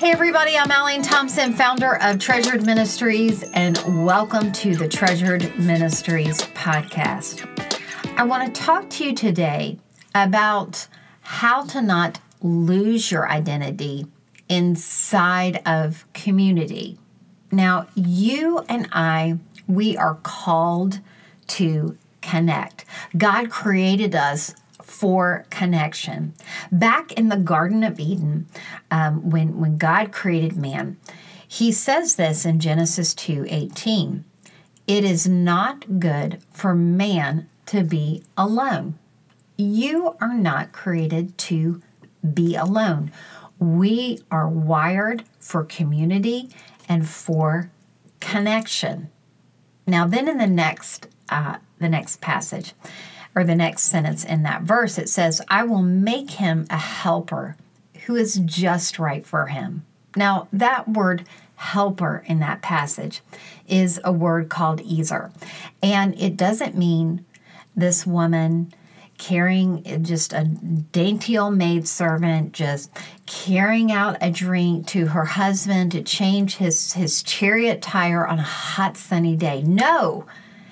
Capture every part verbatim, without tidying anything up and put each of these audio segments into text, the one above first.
Hey everybody, I'm Alene Thompson, founder of Treasured Ministries, and welcome to the Treasured Ministries podcast. I want to talk to you today about how to not lose your identity inside of community. Now, you and I, we are called to connect. God created us for connection. Back in the Garden of Eden, um, when, when God created man, he says this in Genesis two eighteen, "It is not good for man to be alone." You are not created to be alone. We are wired for community and for connection. Now, then in the next, uh, the next passage, or the next sentence in that verse, it says, "I will make him a helper who is just right for him." Now, that word helper in that passage is a word called Ezer. And it doesn't mean this woman carrying just a dainty old maidservant, just carrying out a drink to her husband to change his, his chariot tire on a hot sunny day. No.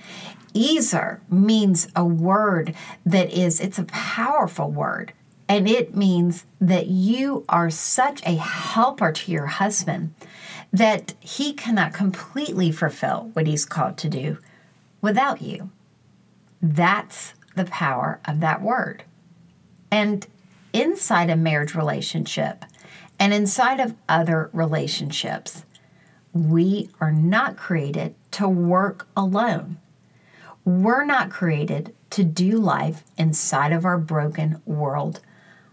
Ezer means a word that is, it's a powerful word. And it means that you are such a helper to your husband that he cannot completely fulfill what he's called to do without you. That's the power of that word. And inside a marriage relationship and inside of other relationships, we are not created to work alone. We're not created to do life inside of our broken world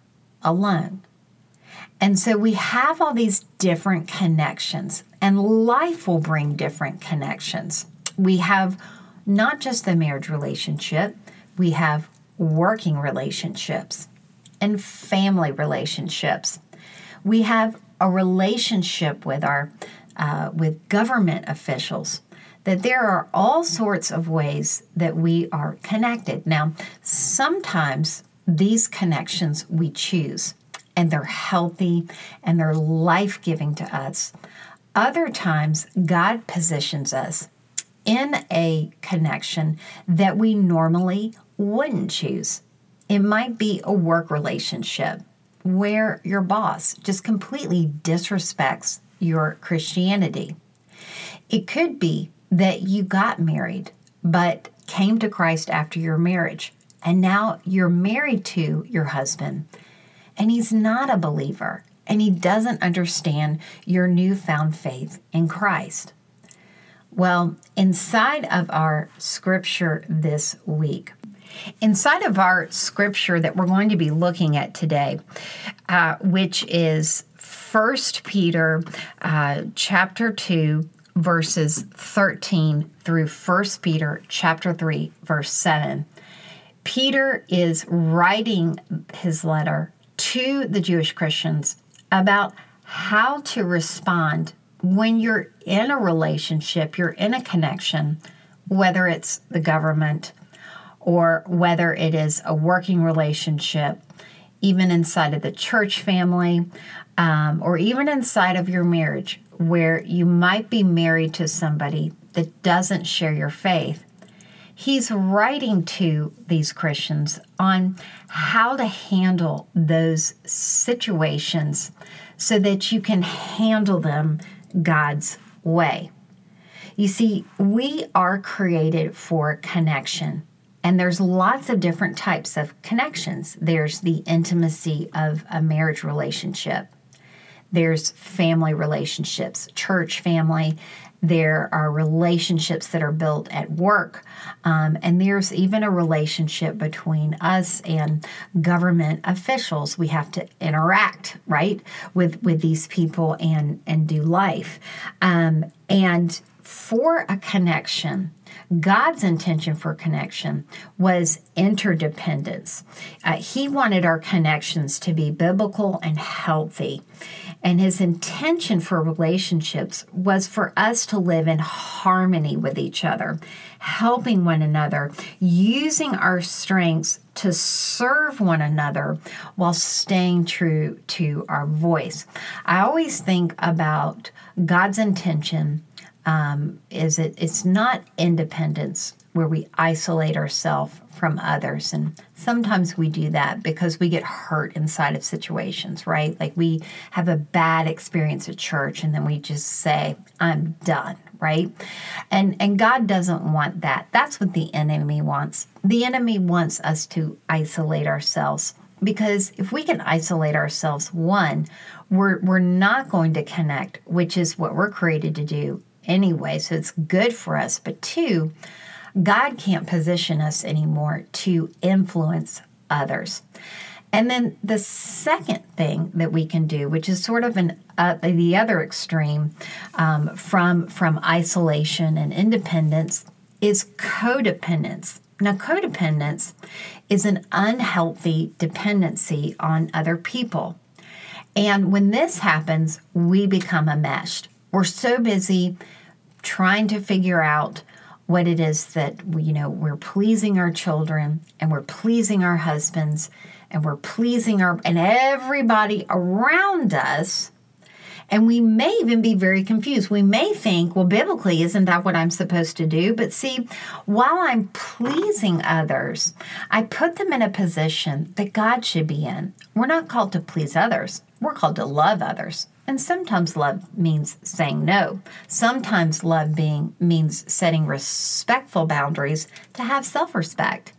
alone. And so we have all these different connections, and life will bring different connections. We have not just the marriage relationship, we have working relationships and family relationships. We have a relationship with our uh, with government officials. That there are all sorts of ways that we are connected. Now, sometimes these connections we choose, and they're healthy and they're life-giving to us. Other times, God positions us in a connection that we normally wouldn't choose. It might be a work relationship where your boss just completely disrespects your Christianity. It could be that you got married, but came to Christ after your marriage. And now you're married to your husband, and he's not a believer, and he doesn't understand your newfound faith in Christ. Well, inside of our scripture this week, inside of our scripture that we're going to be looking at today, uh, which is First Peter uh, chapter two, verses thirteen through First Peter chapter three, verse seven. Peter is writing his letter to the Jewish Christians about how to respond when you're in a relationship, you're in a connection, whether it's the government or whether it is a working relationship, even inside of the church family, um, or even inside of your marriage, where you might be married to somebody that doesn't share your faith. He's writing to these Christians on how to handle those situations so that you can handle them God's way. You see, we are created for connection, and there's lots of different types of connections. There's the intimacy of a marriage relationship. There's family relationships, church family. There are relationships that are built at work. Um, and there's even a relationship between us and government officials. We have to interact, right, with, with these people and, and do life. Um, and for a connection, God's intention for connection was interdependence. Uh, he wanted our connections to be biblical and healthy. And his intention for relationships was for us to live in harmony with each other, helping one another, using our strengths to serve one another while staying true to our voice. I always think about God's intention um, is it it's not independence where we isolate ourselves from others. And sometimes we do that because we get hurt inside of situations, right? Like we have a bad experience at church and then we just say, I'm done, right? And and God doesn't want that. That's what the enemy wants. The enemy wants us to isolate ourselves, because if we can isolate ourselves, one, we're we're not going to connect, which is what we're created to do anyway. So it's good for us. But two, God can't position us anymore to influence others. And then the second thing that we can do, which is sort of an uh, the other extreme um, from from isolation and independence, is codependence. Now, codependence is an unhealthy dependency on other people. And when this happens, we become enmeshed. We're so busy trying to figure out what it is that we, you know, we're pleasing our children and we're pleasing our husbands and we're pleasing our and everybody around us. And we may even be very confused. We may think, well, biblically, isn't that what I'm supposed to do? But see, while I'm pleasing others, I put them in a position that God should be in. We're not called to please others. We're called to love others. And sometimes love means saying no. Sometimes love being means setting respectful boundaries to have self-respect.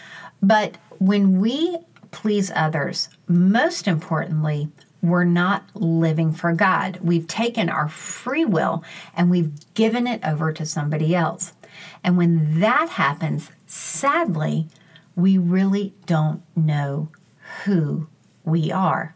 But when we please others, most importantly, we're not living for God. We've taken our free will and we've given it over to somebody else. And when that happens, sadly, we really don't know who we are.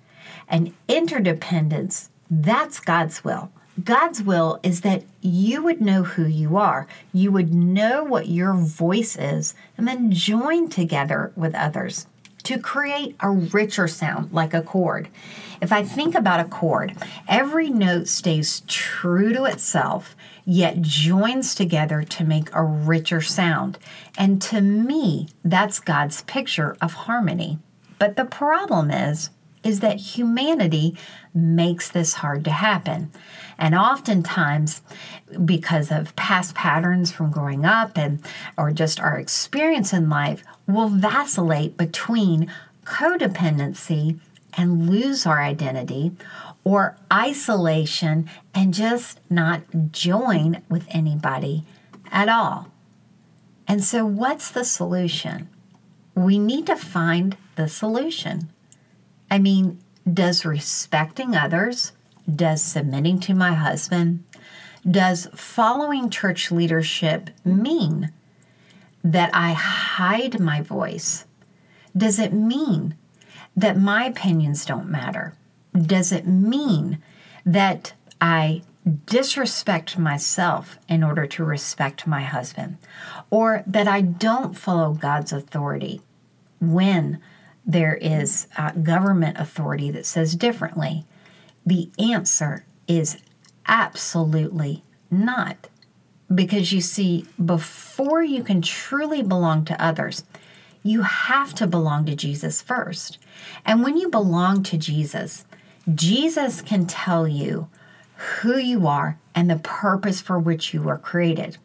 And interdependence, that's God's will. God's will is that you would know who you are. You would know what your voice is and then join together with others to create a richer sound, like a chord. If I think about a chord, every note stays true to itself, yet joins together to make a richer sound. And to me, that's God's picture of harmony. But the problem is, is that humanity makes this hard to happen. And oftentimes, because of past patterns from growing up and or just our experience in life, we'll vacillate between codependency and lose our identity, or isolation and just not join with anybody at all. And so what's the solution? We need to find the solution. I mean, does respecting others, does submitting to my husband, does following church leadership mean that I hide my voice? Does it mean that my opinions don't matter? Does it mean that I disrespect myself in order to respect my husband? Or that I don't follow God's authority when there is uh, government authority that says differently? The answer is absolutely not. Because you see, before you can truly belong to others, you have to belong to Jesus first. And when you belong to Jesus, Jesus can tell you who you are and the purpose for which you were created.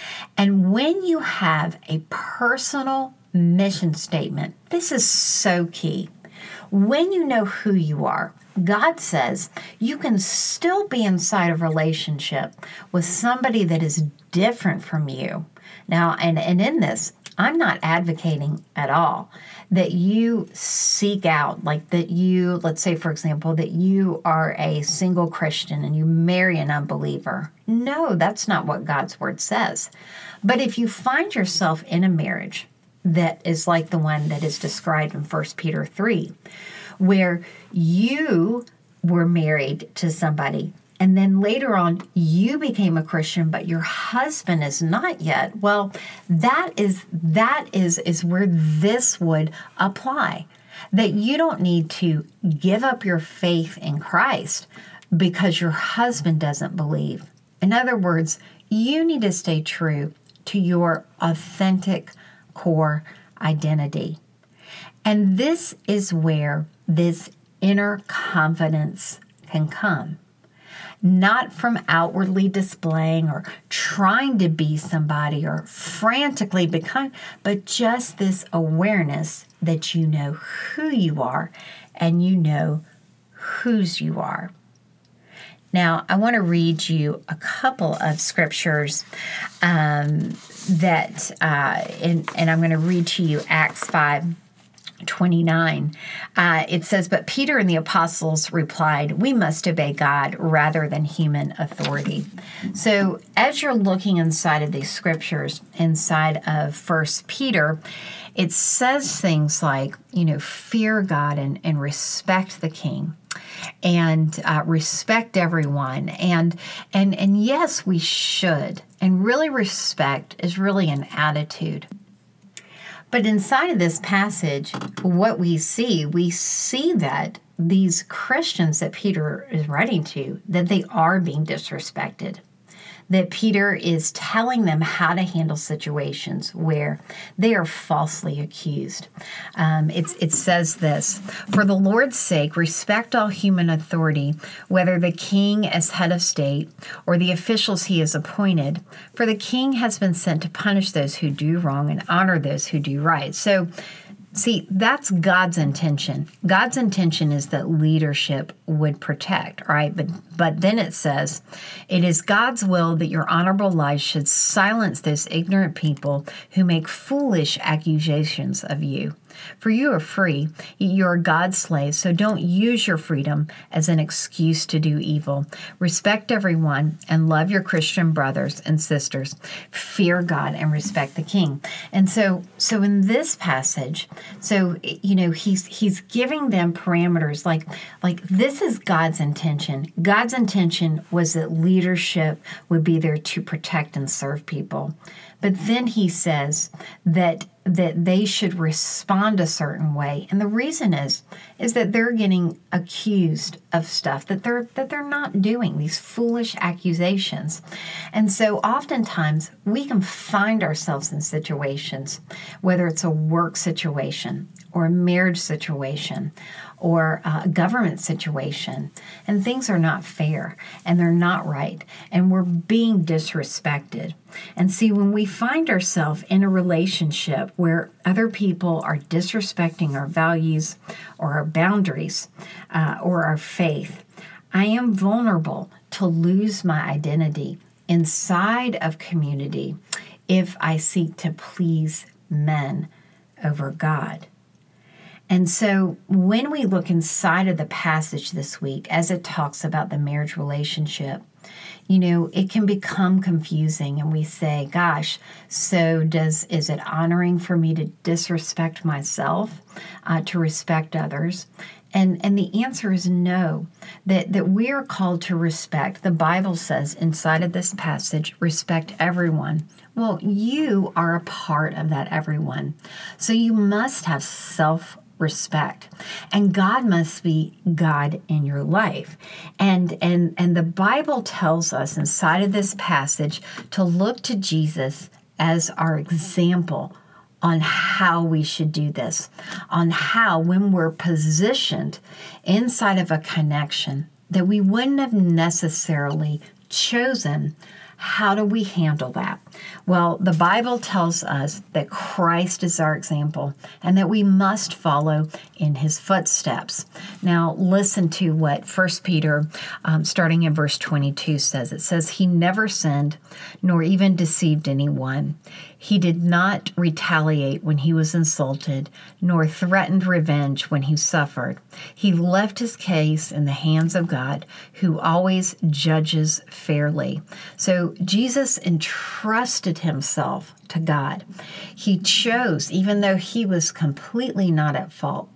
And when you have a personal mission statement, this is so key. When you know who you are, God says you can still be inside a relationship with somebody that is different from you. Now, and, and in this, I'm not advocating at all that you seek out, like that you, let's say, for example, that you are a single Christian and you marry an unbeliever. No, that's not what God's word says. But if you find yourself in a marriage that is like the one that is described in First Peter three, where you were married to somebody and then later on you became a Christian, but your husband is not yet, well, that is that is is where this would apply. That you don't need to give up your faith in Christ because your husband doesn't believe. In other words, you need to stay true to your authentic core identity. And this is where this inner confidence can come. Not from outwardly displaying or trying to be somebody or frantically become, but just this awareness that you know who you are and you know whose you are. Now, I want to read you a couple of scriptures um, that, uh, and, and I'm going to read to you Acts five twenty-nine. Uh, it says, "But Peter and the apostles replied, 'We must obey God rather than human authority.'" So as you're looking inside of these scriptures, inside of First Peter, it says things like, you know, fear God and, and respect the king. And uh, respect everyone. And, and, and yes, we should. And really respect is really an attitude. But inside of this passage, what we see, we see that these Christians that Peter is writing to, that they are being disrespected. That Peter is telling them how to handle situations where they are falsely accused. Um, it's, it says this, "For the Lord's sake, respect all human authority, whether the king as head of state or the officials he has appointed. For the king has been sent to punish those who do wrong and honor those who do right." So, see, that's God's intention. God's intention is that leadership would protect, right? But but then it says, "It is God's will that your honorable life should silence those ignorant people who make foolish accusations of you. For you are free, you are God's slaves, so don't use your freedom as an excuse to do evil. Respect everyone and love your Christian brothers and sisters. Fear God and respect the king." And so, so in this passage, so you know, he's he's giving them parameters like like this is God's intention. God's intention was that leadership would be there to protect and serve people. But then he says that that they should respond a certain way. And the reason is, is that they're getting accused of stuff that they're that they're not doing, these foolish accusations. And so oftentimes we can find ourselves in situations, whether it's a work situation or a marriage situation or a government situation, and things are not fair and they're not right and we're being disrespected. And see, when we find ourselves in a relationship where other people are disrespecting our values or our boundaries uh, or our faith, I am vulnerable to lose my identity inside of community if I seek to please men over God. And so when we look inside of the passage this week, as it talks about the marriage relationship, you know, it can become confusing and we say, gosh, so does is it honoring for me to disrespect myself, uh, to respect others? And and the answer is no, that, that we are called to respect. The Bible says inside of this passage, respect everyone. Well, you are a part of that everyone. So you must have self respect, and God must be God in your life. And and and the Bible tells us inside of this passage to look to Jesus as our example on how we should do this, on how when we're positioned inside of a connection that we wouldn't have necessarily chosen. How do we handle that? Well, the Bible tells us that Christ is our example and that we must follow in his footsteps. Now, listen to what First Peter, um, starting in verse twenty-two, says. It says, "He never sinned, nor even deceived anyone. He did not retaliate when he was insulted, nor threatened revenge when he suffered. He left his case in the hands of God, who always judges fairly." So Jesus entrusted himself to God. He chose, even though he was completely not at fault,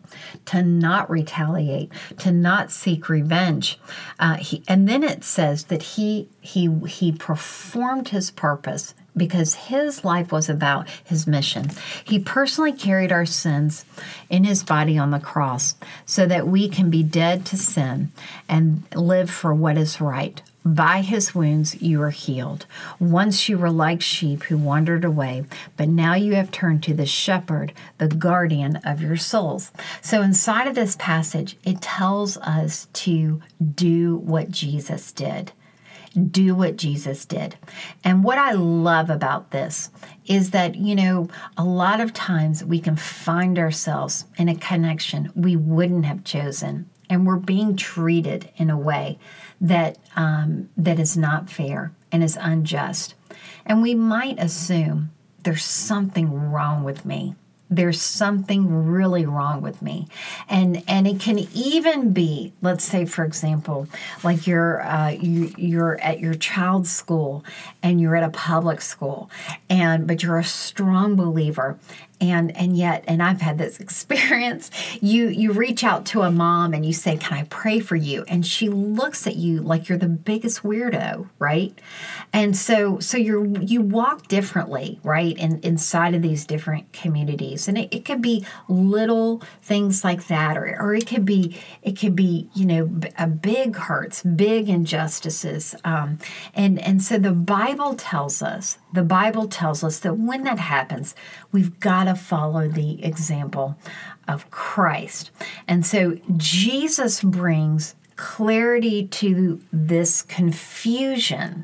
to not retaliate, to not seek revenge. Uh, he, and then it says that he he he performed his purpose because his life was about his mission. He personally carried our sins in his body on the cross so that we can be dead to sin and live for what is right. By his wounds you are healed. Once you were like sheep who wandered away, but now you have turned to the shepherd, the guardian of your souls. So inside of this passage, it tells us to do what Jesus did. Do what Jesus did. And what I love about this is that, you know, a lot of times we can find ourselves in a connection we wouldn't have chosen, and we're being treated in a way that um, that is not fair and is unjust. And we might assume there's something wrong with me. There's something really wrong with me. And and it can even be, let's say, for example, like you're uh, you, you're at your child's school and you're at a public school, and but you're a strong believer. And and yet, and I've had this experience, you you reach out to a mom and you say, "Can I pray for you?" And she looks at you like you're the biggest weirdo, right? And so so you're you walk differently, right, in, inside of these different communities. And it, it could be little things like that, or or it could be it could be, you know, a big hurts, big injustices. Um, and and so the Bible tells us, the Bible tells us that when that happens, we've got to follow the example of Christ. And so Jesus brings clarity to this confusion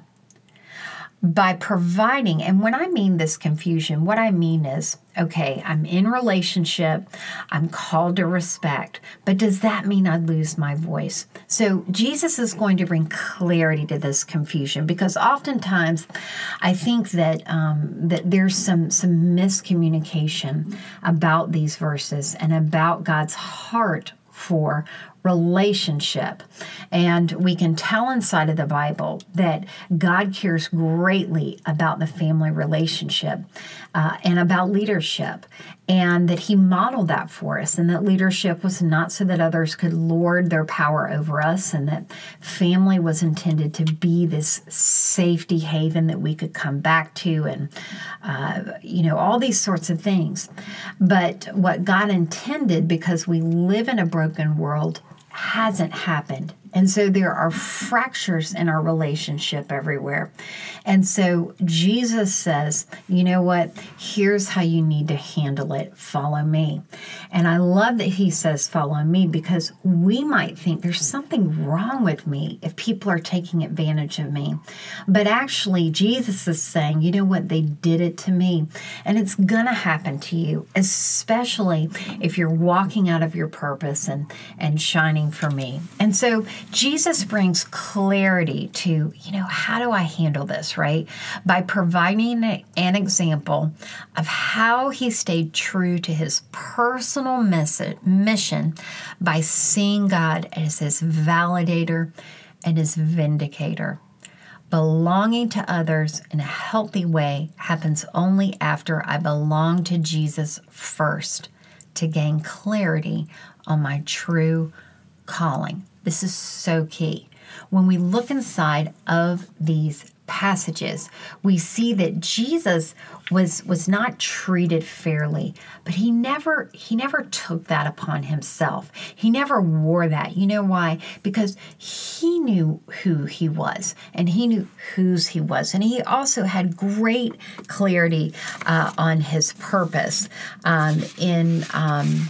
by providing, and when I mean this confusion, what I mean is, okay, I'm in relationship, I'm called to respect, but does that mean I lose my voice? So Jesus is going to bring clarity to this confusion, because oftentimes I think that um, that there's some some miscommunication about these verses and about God's heart for relationship. And we can tell inside of the Bible that God cares greatly about the family relationship uh, and about leadership, and that he modeled that for us, and that leadership was not so that others could lord their power over us, and that family was intended to be this safety haven that we could come back to, and uh, you know, all these sorts of things. But what God intended, because we live in a broken world, hasn't happened. And so there are fractures in our relationship everywhere. And so Jesus says, you know what? Here's how you need to handle it. Follow me. And I love that he says, follow me, because we might think there's something wrong with me if people are taking advantage of me. But actually, Jesus is saying, you know what? They did it to me. And it's going to happen to you, especially if you're walking out of your purpose and, and shining for me. And so Jesus brings clarity to, you know, how do I handle this, right? By providing an example of how he stayed true to his personal mission by seeing God as his validator and his vindicator. Belonging to others in a healthy way happens only after I belong to Jesus first to gain clarity on my true calling. This is so key. When we look inside of these passages, we see that Jesus was was not treated fairly, but he never he never took that upon himself. He never wore that. You know why? Because he knew who he was, and he knew whose he was, and he also had great clarity uh, on his purpose. Um, in um,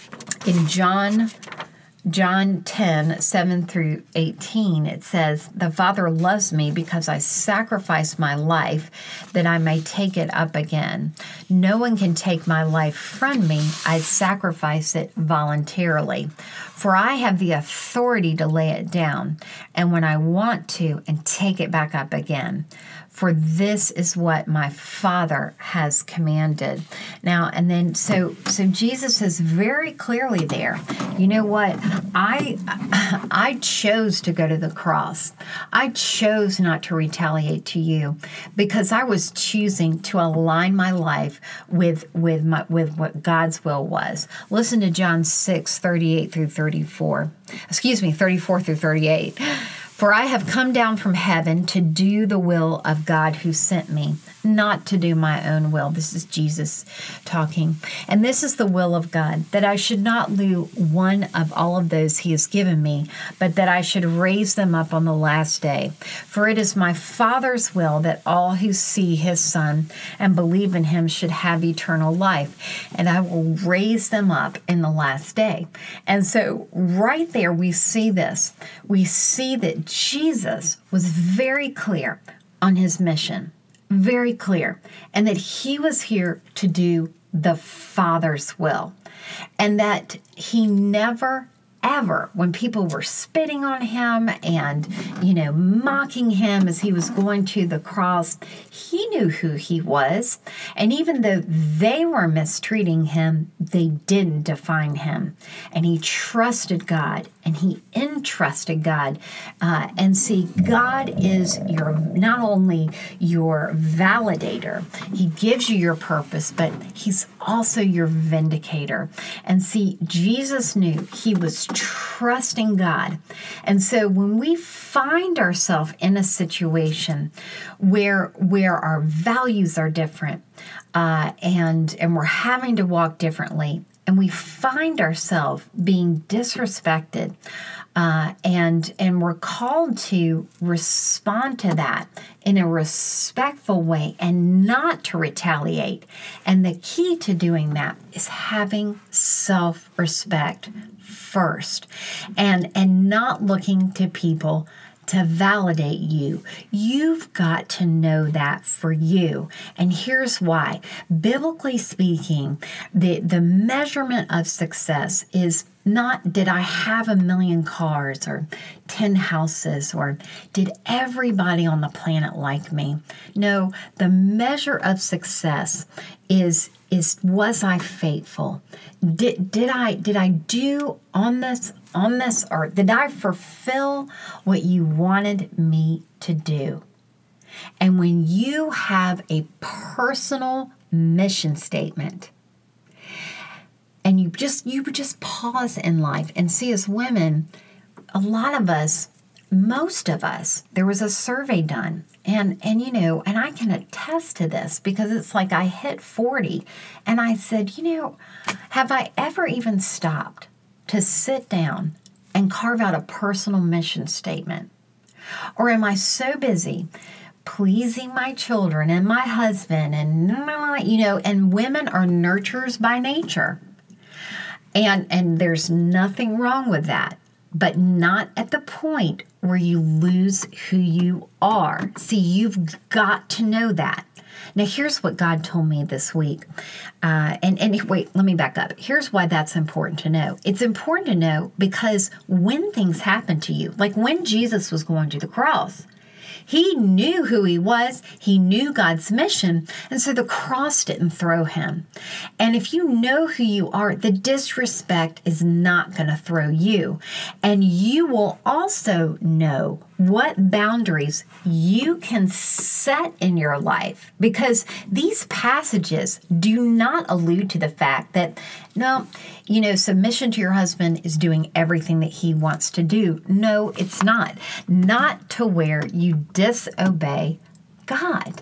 in John. John ten, seven through eighteen, it says, "The Father loves me because I sacrifice my life that I may take it up again. No one can take my life from me. I sacrifice it voluntarily. For I have the authority to lay it down, and when I want to, and take it back up again. For this is what my Father has commanded." Now, and then, so so Jesus is very clearly there. You know what? I I chose to go to the cross. I chose not to retaliate to you because I was choosing to align my life with with my with what God's will was. Listen to John six, thirty-eight through thirty-four. Excuse me, thirty-four through thirty-eight. For I have come down from heaven to do the will of God who sent me, not to do my own will. This is Jesus talking. And this is the will of God, that I should not lose one of all of those he has given me, but that I should raise them up on the last day. For it is my Father's will that all who see his Son and believe in him should have eternal life, and I will raise them up in the last day. And so right there we see this. We see that Jesus was very clear on his mission, very clear, and that he was here to do the Father's will, and that he never, ever, when people were spitting on him and, you know, mocking him as he was going to the cross, he knew who he was. And even though they were mistreating him, they didn't define him. And he trusted God and he entrusted God. Uh, and see, God is your not only your validator, he gives you your purpose, but he's also your vindicator. And see, Jesus knew he was trusting God. And so when we find ourselves in a situation where where our values are different, uh, and and we're having to walk differently, and we find ourselves being disrespected, uh, and and we're called to respond to that in a respectful way and not to retaliate. And the key to doing that is having self-respect first, and and not looking to people to validate you. You've got to know that for you. And here's why. Biblically speaking, the, the measurement of success is not did I have a million cars or ten houses or did everybody on the planet like me? No, the measure of success is is was I faithful? Did did I did I do on this on this earth? Did I fulfill what you wanted me to do? And when you have a personal mission statement, and you just you would just pause in life and see, as women, a lot of us, most of us, there was a survey done. And, and you know, and I can attest to this because it's like I hit forty and I said, you know, have I ever even stopped to sit down and carve out a personal mission statement? Or am I so busy pleasing my children and my husband and, you know, and women are nurturers by nature. And and there's nothing wrong with that, but not at the point where you lose who you are. See, you've got to know that. Now, here's what God told me this week. Uh, and, and wait, let me back up. Here's why that's important to know. It's important to know because when things happen to you, like when Jesus was going to the cross, he knew who he was. He knew God's mission. And so the cross didn't throw him. And if you know who you are, the disrespect is not going to throw you. And you will also know what boundaries you can set in your life, because these passages do not allude to the fact that, no, you know, submission to your husband is doing everything that he wants to do. No, it's not. Not to where you disobey God.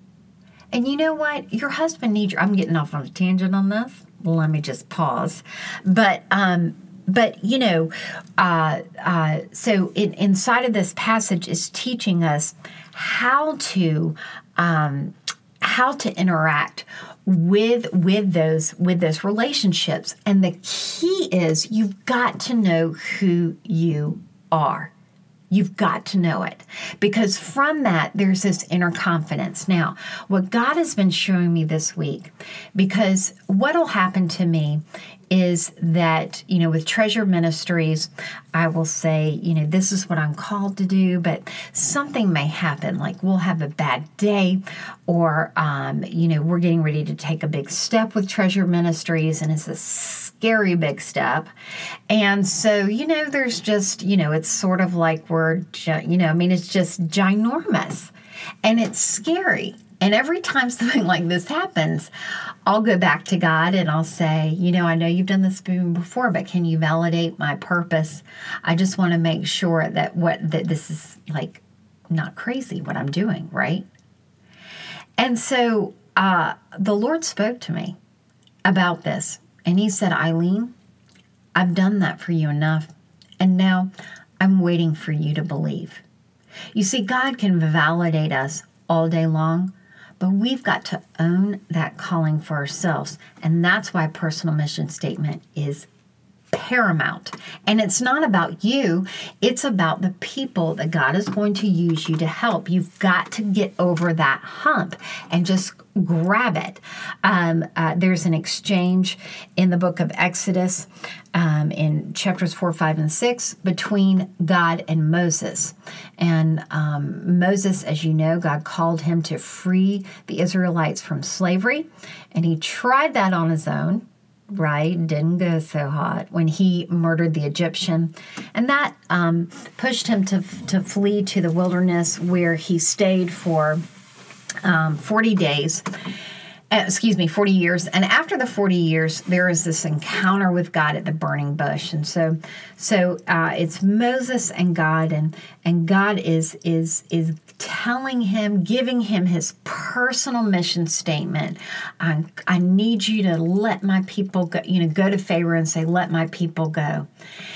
And you know what? Your husband needs your, I'm getting off on a tangent on this. Let me just pause. But, um, But, you know, uh, uh, so in, inside of this passage is teaching us how to um, how to interact with with those with those relationships. And the key is you've got to know who you are. You've got to know it, because from that, there's this inner confidence. Now, what God has been showing me this week, because what will happen to me is that, you know, with Treasure Ministries, I will say, you know, this is what I'm called to do, but something may happen. Like we'll have a bad day, or, um, you know, we're getting ready to take a big step with Treasure Ministries, and it's a scary big step. And so, you know, there's just, you know, it's sort of like we're, you know, I mean, it's just ginormous and it's scary. And every time something like this happens, I'll go back to God and I'll say, you know, I know you've done this before, but can you validate my purpose? I just want to make sure that what that this is like not crazy what I'm doing, right? And so uh, the Lord spoke to me about this, and He said, Eileen, I've done that for you enough, and now I'm waiting for you to believe. You see, God can validate us all day long, but we've got to own that calling for ourselves. And that's why personal mission statement is paramount. And it's not about you. It's about the people that God is going to use you to help. You've got to get over that hump and just grab it. Um, uh, there's an exchange in the book of Exodus um, in chapters four, five, and six between God and Moses. And um, Moses, as you know, God called him to free the Israelites from slavery. And he tried that on his own. Right, didn't go so hot when he murdered the Egyptian, and that um, pushed him to to flee to the wilderness, where he stayed for um, forty days. Uh, excuse me, forty years. And after the forty years, there is this encounter with God at the burning bush. And so, so uh, it's Moses and God, and and God is is is telling him, giving him his personal mission statement. I, I need you to let my people go. You know, go to Pharaoh and say, "Let my people go."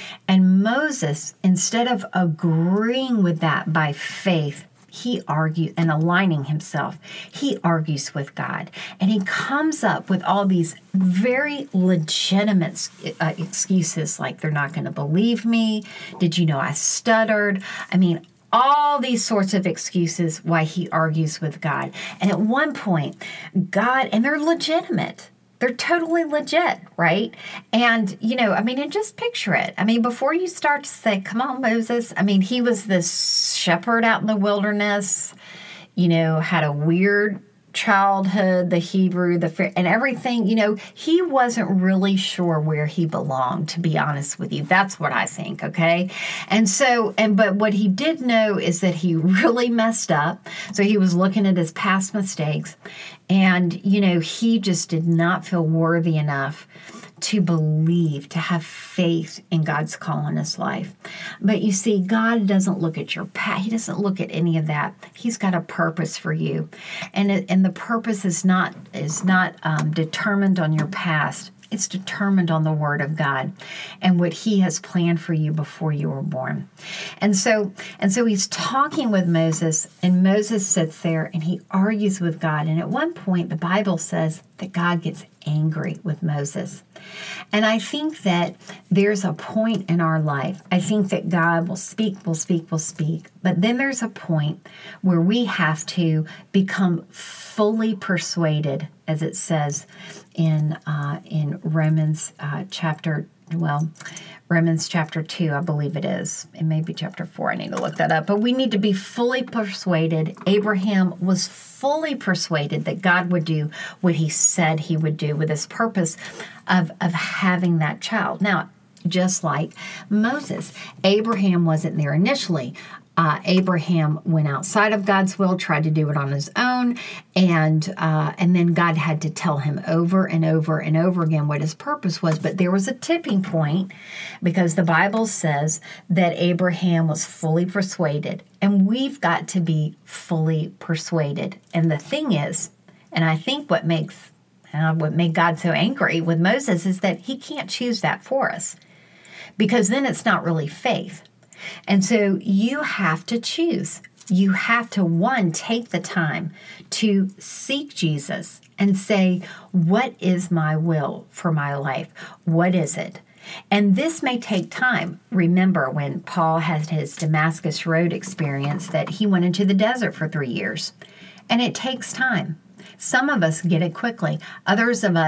And Moses, instead of agreeing with that by faith, he argues and aligning himself. He argues with God, and he comes up with all these very legitimate uh, excuses, like they're not going to believe me. Did you know I stuttered? I mean, all these sorts of excuses why he argues with God. And at one point, God, and they're legitimate. They're totally legit, right? And, you know, I mean, and just picture it. I mean, before you start to say, come on, Moses. I mean, he was this shepherd out in the wilderness, you know, had a weird childhood, the Hebrew, the and everything. You know, he wasn't really sure where he belonged, to be honest with you. That's what I think, okay? And so, and but what he did know is that he really messed up. So he was looking at his past mistakes, and, you know, he just did not feel worthy enough to believe, to have faith in God's call on his life. But you see, God doesn't look at your past. He doesn't look at any of that. He's got a purpose for you. And it, and the purpose is not is not um, determined on your past. It's determined on the Word of God and what He has planned for you before you were born. And so, and so he's talking with Moses, and Moses sits there and he argues with God. And at one point, the Bible says that God gets angry with Moses. And I think that there's a point in our life. I think that God will speak, will speak, will speak. But then there's a point where we have to become fully persuaded, as it says in uh, in Romans uh, chapter, well, Romans chapter two, I believe it is. It may be chapter four. I need to look that up. But we need to be fully persuaded. Abraham was fully persuaded that God would do what He said He would do with His purpose of, of having that child. Now, just like Moses, Abraham wasn't there initially. Uh, Abraham went outside of God's will, tried to do it on his own, and uh, and then God had to tell him over and over and over again what his purpose was. But there was a tipping point, because the Bible says that Abraham was fully persuaded, and we've got to be fully persuaded. And the thing is, and I think what makes uh, what made God so angry with Moses is that He can't choose that for us, because then it's not really faith. And so you have to choose. You have to, one, take the time to seek Jesus and say, what is my will for my life? What is it? And this may take time. Remember when Paul had his Damascus Road experience, that he went into the desert for three years. And it takes time. Some of us get it quickly. Others of us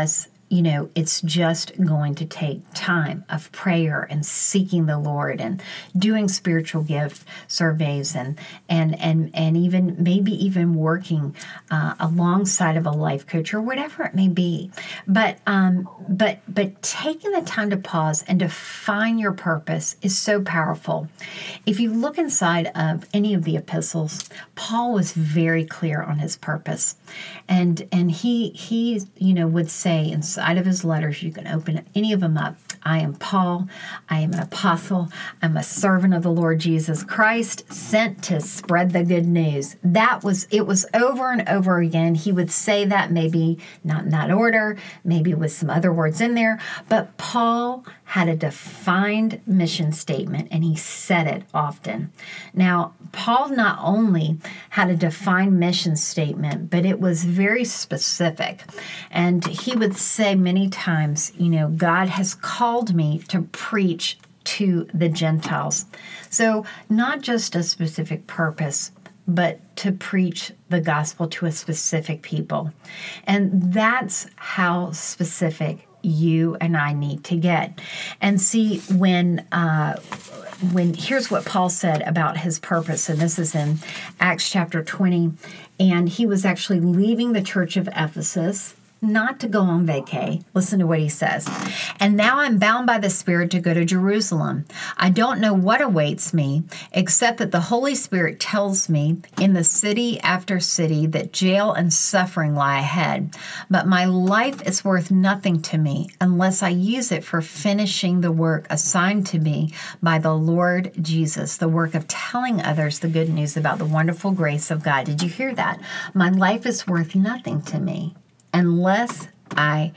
you know, it's just going to take time of prayer and seeking the Lord and doing spiritual gift surveys and and and and even maybe even working uh, alongside of a life coach or whatever it may be. But um, but but taking the time to pause and define your purpose is so powerful. If you look inside of any of the epistles, Paul was very clear on his purpose, and and he he you know would say inside of his letters, you can open any of them up. I am Paul. I am an apostle. I'm a servant of the Lord Jesus Christ, sent to spread the good news. That was, it was over and over again. He would say that, maybe not in that order, maybe with some other words in there, but Paul had a defined mission statement, and he said it often. Now, Paul not only had a defined mission statement, but it was very specific. And he would say many times, you know, God has called me to preach to the Gentiles. So not just a specific purpose, but to preach the gospel to a specific people. And that's how specific you and I need to get. And see, when uh, when here's what Paul said about his purpose, and this is in Acts chapter twenty, and he was actually leaving the church of Ephesus, not to go on vacay. Listen to what he says. And now I'm bound by the Spirit to go to Jerusalem. I don't know what awaits me, except that the Holy Spirit tells me in the city after city that jail and suffering lie ahead. But my life is worth nothing to me unless I use it for finishing the work assigned to me by the Lord Jesus, the work of telling others the good news about the wonderful grace of God. Did you hear that? My life is worth nothing to me unless I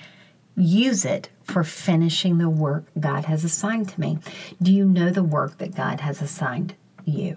use it for finishing the work God has assigned to me. Do you know the work that God has assigned you?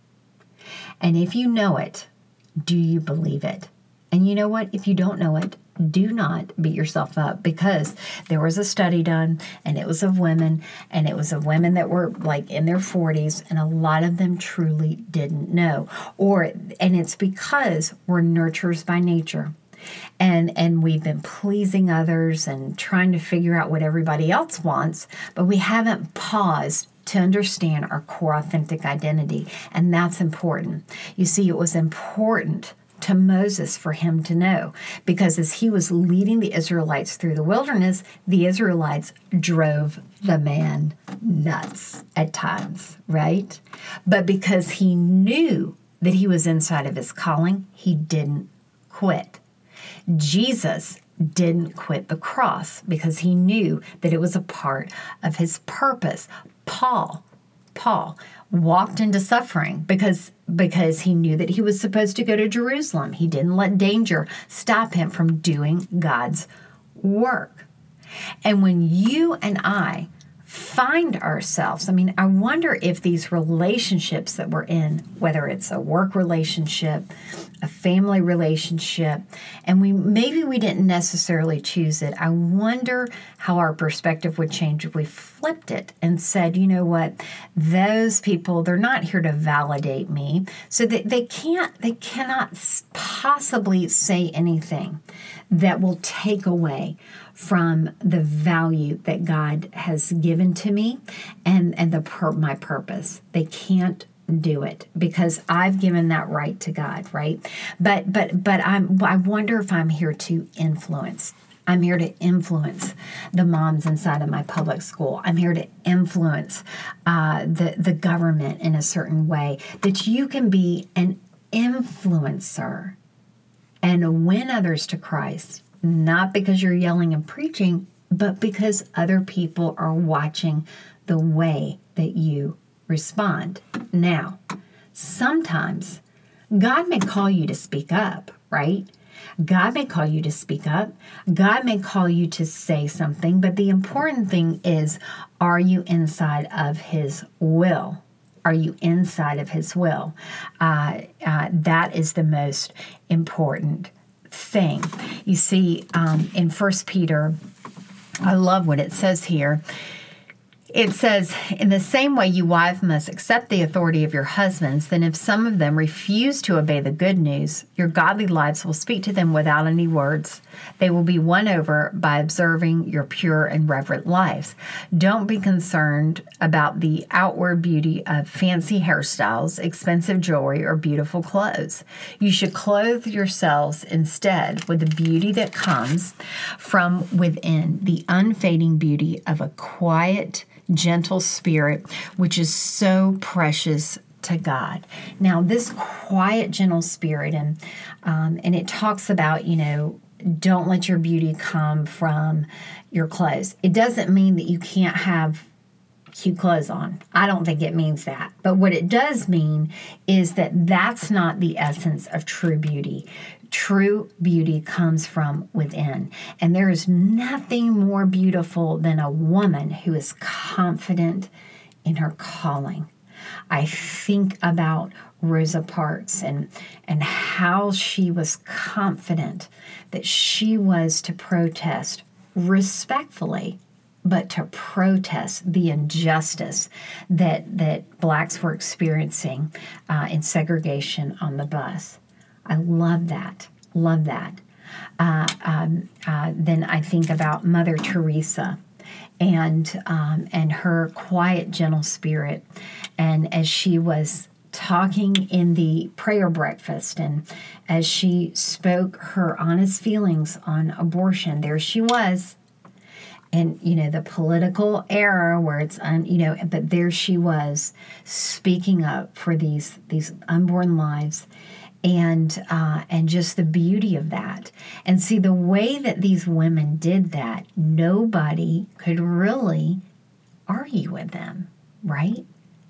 And if you know it, do you believe it? And you know what? If you don't know it, do not beat yourself up, because there was a study done, and it was of women, and it was of women that were like in their forties, and a lot of them truly didn't know. Or, and it's because we're nurturers by nature. And and we've been pleasing others and trying to figure out what everybody else wants, but we haven't paused to understand our core authentic identity. And that's important. You see, it was important to Moses for him to know, because as he was leading the Israelites through the wilderness, the Israelites drove the man nuts at times, right? But because he knew that he was inside of his calling, he didn't quit. Jesus didn't quit the cross because he knew that it was a part of his purpose. Paul, Paul walked into suffering because, because he knew that he was supposed to go to Jerusalem. He didn't let danger stop him from doing God's work. And when you and I find ourselves, I mean, I wonder if these relationships that we're in, whether it's a work relationship, a family relationship, and we maybe we didn't necessarily choose it, I wonder how our perspective would change if we flipped it and said, you know what, those people, they're not here to validate me, so they, they can't, they cannot possibly say anything that will take away from the value that God has given to me and, and the per, my purpose. They can't do it because I've given that right to God, right? But but but I'm I wonder if I'm here to influence. I'm here to influence the moms inside of my public school. I'm here to influence uh, the the government in a certain way, that you can be an influencer and win others to Christ. Not because you're yelling and preaching, but because other people are watching the way that you respond. Now, sometimes God may call you to speak up, right? God may call you to speak up. God may call you to say something, but the important thing is, are you inside of His will? Are you inside of His will? Uh, uh, that is the most important thing. You see, um, in First Peter, I love what it says here. It says, in the same way you wives must accept the authority of your husbands, then if some of them refuse to obey the good news, your godly lives will speak to them without any words. They will be won over by observing your pure and reverent lives. Don't be concerned about the outward beauty of fancy hairstyles, expensive jewelry, or beautiful clothes. You should clothe yourselves instead with the beauty that comes from within, the unfading beauty of a quiet, gentle spirit, which is so precious to God. Now, this quiet, gentle spirit, and um, and it talks about, you know, don't let your beauty come from your clothes. It doesn't mean that you can't have cute clothes on. I don't think it means that. But what it does mean is that that's not the essence of true beauty. True beauty comes from within. And there is nothing more beautiful than a woman who is confident in her calling. I think about Rosa Parks and, and how she was confident that she was to protest respectfully, but to protest the injustice that, that blacks were experiencing uh, in segregation on the bus. I love that. Love that. Uh, um, uh, then I think about Mother Teresa and um, and her quiet, gentle spirit. And as she was talking in the prayer breakfast, and as she spoke her honest feelings on abortion, there she was. And, you know, the political era where it's, un, you know, but there she was speaking up for these these unborn lives. And uh, and just the beauty of that. And see, the way that these women did that, nobody could really argue with them, right?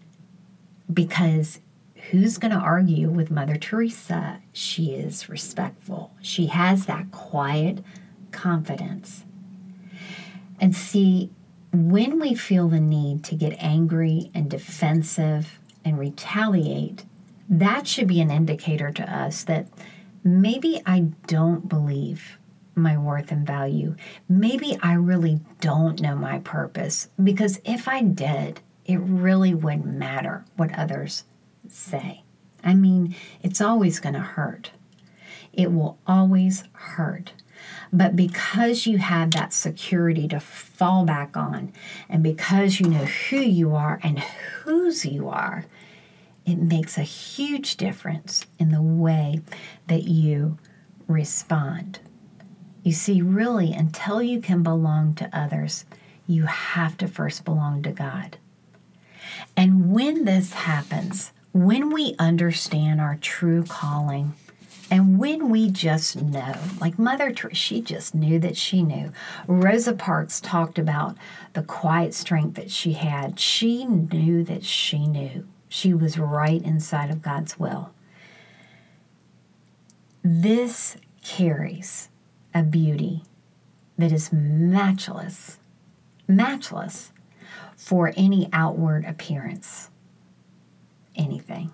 Because who's going to argue with Mother Teresa? She is respectful. She has that quiet confidence. And see, when we feel the need to get angry and defensive and retaliate, that should be an indicator to us that maybe I don't believe my worth and value. Maybe I really don't know my purpose, because if I did, it really wouldn't matter what others say. I mean, it's always going to hurt. It will always hurt. But because you have that security to fall back on, and because you know who you are and whose you are, it makes a huge difference in the way that you respond. You see, really, until you can belong to others, you have to first belong to God. And when this happens, when we understand our true calling, and when we just know, like Mother Teresa, she just knew that she knew. Rosa Parks talked about the quiet strength that she had. She knew that she knew. She was right inside of God's will. This carries a beauty that is matchless, matchless for any outward appearance, anything.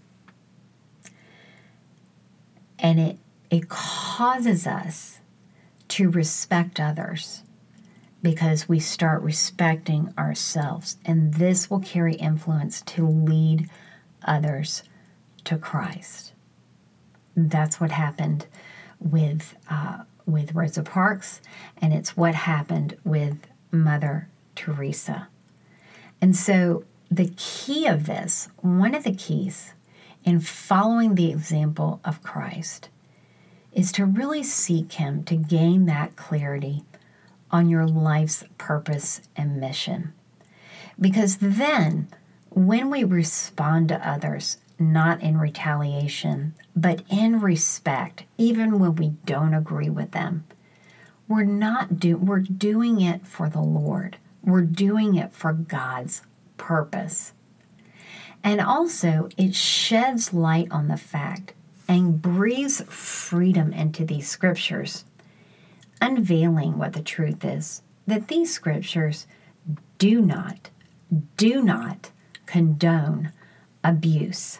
And it, it causes us to respect others because we start respecting ourselves. And this will carry influence to lead others to Christ. That's what happened with uh, with Rosa Parks, and it's what happened with Mother Teresa. And so the key of this, one of the keys in following the example of Christ, is to really seek Him to gain that clarity on your life's purpose and mission. Because then, when we respond to others, not in retaliation, but in respect, even when we don't agree with them, we're not do we're doing it for the Lord. We're doing it for God's purpose. And also, it sheds light on the fact and breathes freedom into these scriptures, unveiling what the truth is, that these scriptures do not, do not condone abuse.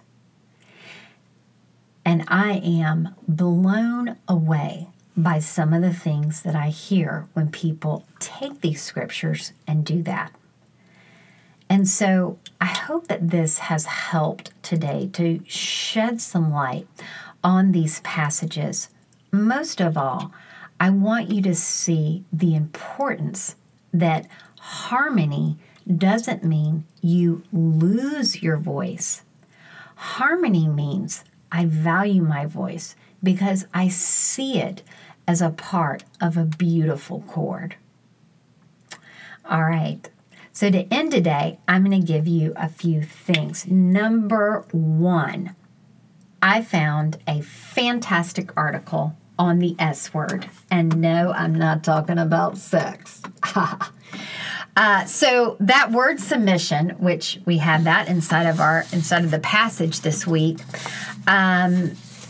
And I am blown away by some of the things that I hear when people take these scriptures and do that. And so I hope that this has helped today to shed some light on these passages. Most of all, I want you to see the importance that harmony doesn't mean you lose your voice. Harmony means I value my voice because I see it as a part of a beautiful chord. All right. So to end today, I'm going to give you a few things. Number one, I found a fantastic article on the S word. And no, I'm not talking about sex. uh, so that word submission, which we have that inside of our inside of the passage this week, um,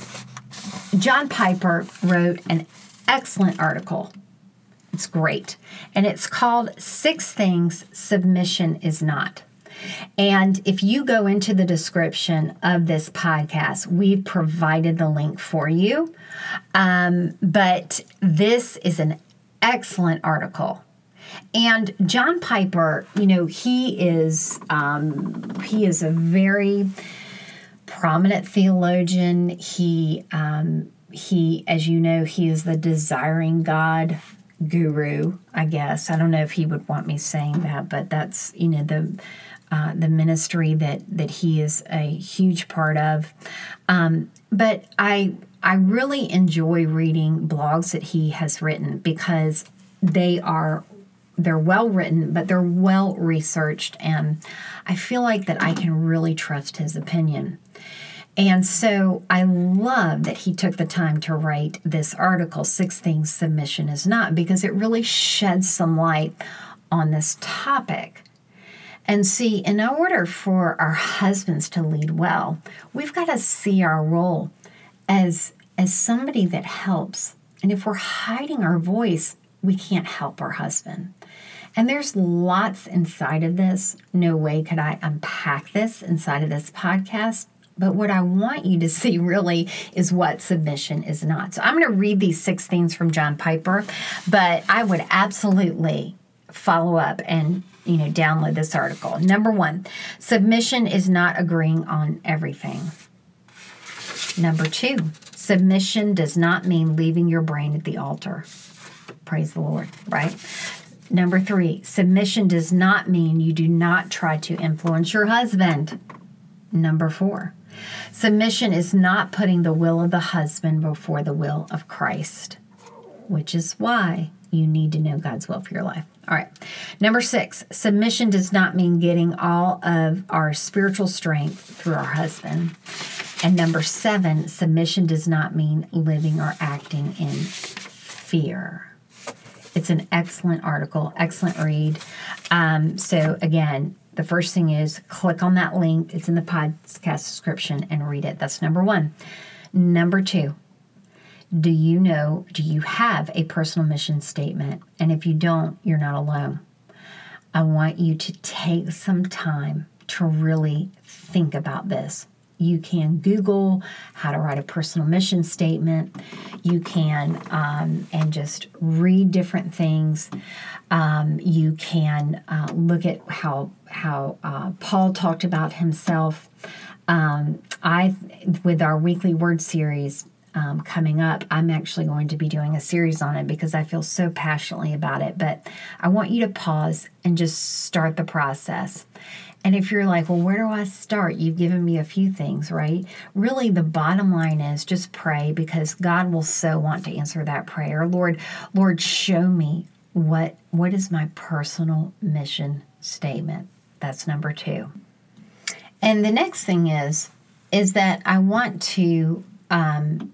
John Piper wrote an excellent article. It's great. And it's called Six Things Submission Is Not. And if you go into the description of this podcast, we've provided the link for you. Um, but this is an excellent article. And John Piper, you know, he is um, he is a very prominent theologian. He um, he, as you know, he is the Desiring God guru, I guess. I don't know if he would want me saying that, but that's, you know, the uh, the ministry that that he is a huge part of. Um, but I I really enjoy reading blogs that he has written because they are they're well written, but they're well researched, and I feel like that I can really trust his opinion. And so I love that he took the time to write this article, Six Things Submission Is Not, because it really sheds some light on this topic. And see, in order for our husbands to lead well, we've got to see our role as, as somebody that helps. And if we're hiding our voice, we can't help our husband. And there's lots inside of this. No way could I unpack this inside of this podcast. But what I want you to see really is what submission is not. So I'm going to read these six things from John Piper, but I would absolutely follow up and, you know, download this article. Number one, submission is not agreeing on everything. Number two, submission does not mean leaving your brain at the altar. Praise the Lord, right? Number three, submission does not mean you do not try to influence your husband. Number four, submission is not putting the will of the husband before the will of Christ, which is why you need to know God's will for your life. All right. Number six, submission does not mean getting all of our spiritual strength through our husband. And number seven, submission does not mean living or acting in fear. It's an excellent article, excellent read. Um, so again, the first thing is click on that link. It's in the podcast description and read it. That's number one. Number two, do you know, do you have a personal mission statement? And if you don't, you're not alone. I want you to take some time to really think about this. You can Google how to write a personal mission statement. You can, um, and just read different things. Um, you can uh, look at how how uh, Paul talked about himself. Um, I, with our weekly word series um, coming up, I'm actually going to be doing a series on it because I feel so passionately about it. But I want you to pause and just start the process. And if you're like, well, where do I start? You've given me a few things, right? Really, the bottom line is just pray, because God will so want to answer that prayer. Lord, Lord, show me what what is my personal mission statement. That's number two. And the next thing is, is that I want to um,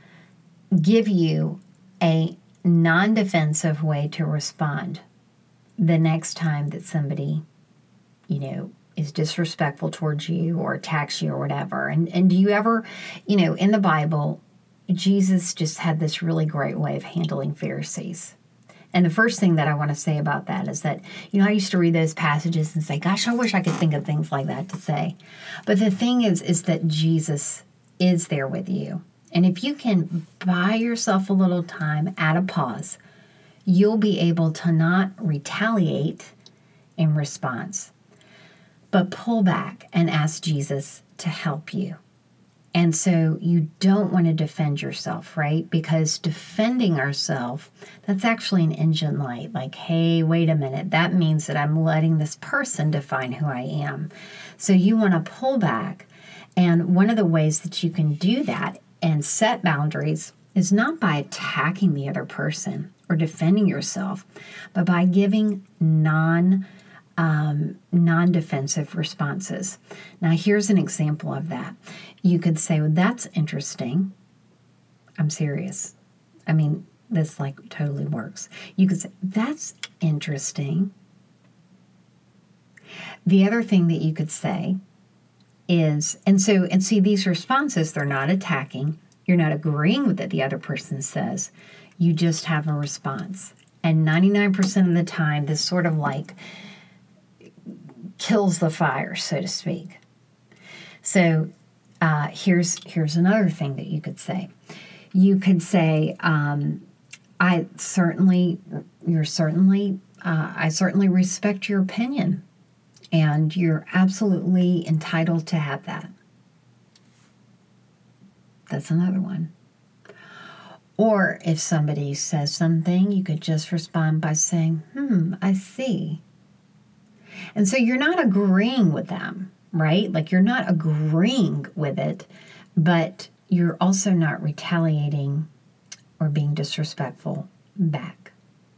give you a non-defensive way to respond the next time that somebody, you know, is disrespectful towards you or attacks you or whatever. And and do you ever, you know, in the Bible, Jesus just had this really great way of handling Pharisees. And the first thing that I want to say about that is that, you know, I used to read those passages and say, gosh, I wish I could think of things like that to say. But the thing is, is that Jesus is there with you. And if you can buy yourself a little time, add a pause, you'll be able to not retaliate in response. but pull back and ask Jesus to help you. And so you don't want to defend yourself, right? Because defending ourselves, that's actually an engine light. Like, hey, wait a minute. That means that I'm letting this person define who I am. So you want to pull back. And one of the ways that you can do that and set boundaries is not by attacking the other person or defending yourself, but by giving non Um, non-defensive responses. Now, here's an example of that. You could say, well, that's interesting. I'm serious. I mean, this like totally works. You could say, that's interesting. The other thing that you could say is, and so, and see, these responses, they're not attacking. You're not agreeing with what the other person says. You just have a response. And ninety-nine percent of the time, this sort of like kills the fire, so to speak. So uh, here's here's another thing that you could say. You could say, um, "I certainly, you're certainly, uh, I certainly respect your opinion, and you're absolutely entitled to have that." That's another one. Or if somebody says something, you could just respond by saying, "Hmm, I see." And so you're not agreeing with them, right? Like you're not agreeing with it, but you're also not retaliating or being disrespectful back.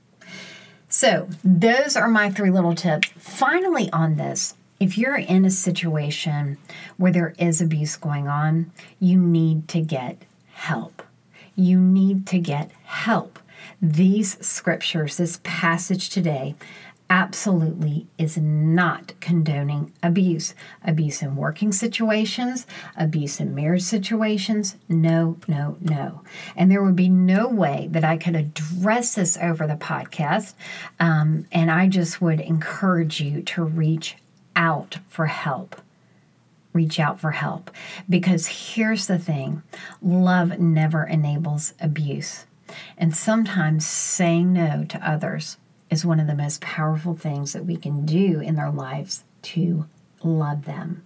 So those are my three little tips. Finally on this, if you're in a situation where there is abuse going on, you need to get help. You need to get help. These scriptures, this passage today, absolutely is not condoning abuse. Abuse in working situations, abuse in marriage situations. No, no, no. And there would be no way that I could address this over the podcast. Um, and I just would encourage you to reach out for help. Reach out for help. Because here's the thing. Love never enables abuse. And sometimes saying no to others is one of the most powerful things that we can do in their lives to love them.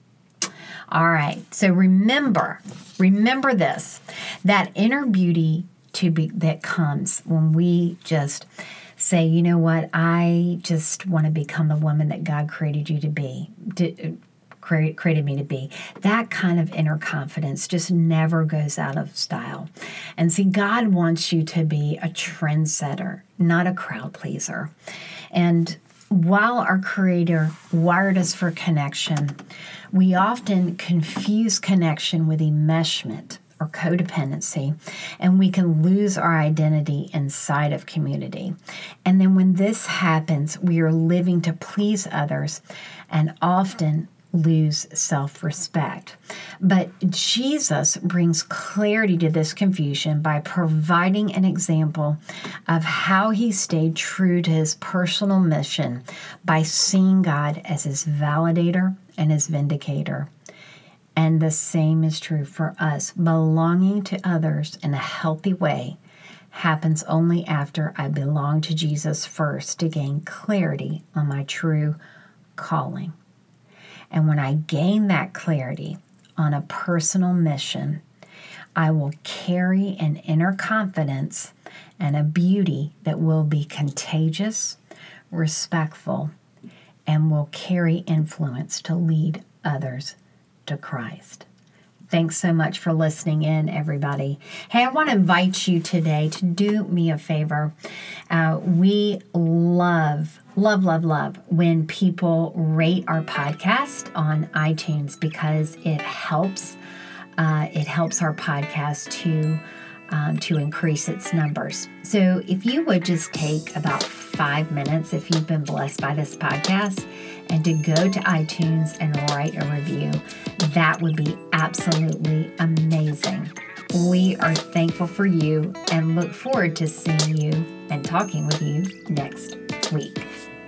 All right, so remember, remember this, that inner beauty to be that comes when we just say, you know what, I just want to become the woman that God created you to be, to, created me to be. That kind of inner confidence just never goes out of style. And see, God wants you to be a trendsetter, not a crowd pleaser. And while our Creator wired us for connection, we often confuse connection with enmeshment or codependency, and we can lose our identity inside of community. And then when this happens, we are living to please others and often lose self-respect. But Jesus brings clarity to this confusion by providing an example of how he stayed true to his personal mission by seeing God as his validator and his vindicator. And the same is true for us. Belonging to others in a healthy way happens only after I belong to Jesus first to gain clarity on my true calling. And when I gain that clarity on a personal mission, I will carry an inner confidence and a beauty that will be contagious, respectful, and will carry influence to lead others to Christ. Thanks so much for listening in, everybody. Hey, I want to invite you today to do me a favor. Uh, we love, love, love, love when people rate our podcast on iTunes because it helps. Uh, it helps our podcast to um, to increase its numbers. So if you would just take about five minutes, if you've been blessed by this podcast, and to go to iTunes and write a review, that would be absolutely amazing. We are thankful for you and look forward to seeing you and talking with you next week.